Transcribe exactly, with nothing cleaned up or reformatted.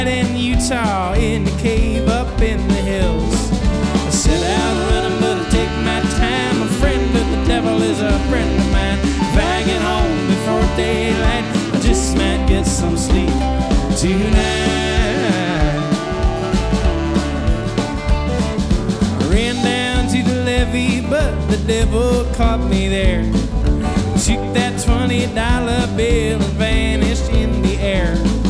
in Utah, in the cave up in the hills. I set out running, but I take my time. A friend of the devil is a friend of mine. If I get home before daylight, I just might get some sleep tonight. I ran down to the levee, but the devil caught me there. Took that twenty dollar bill and vanished in the air.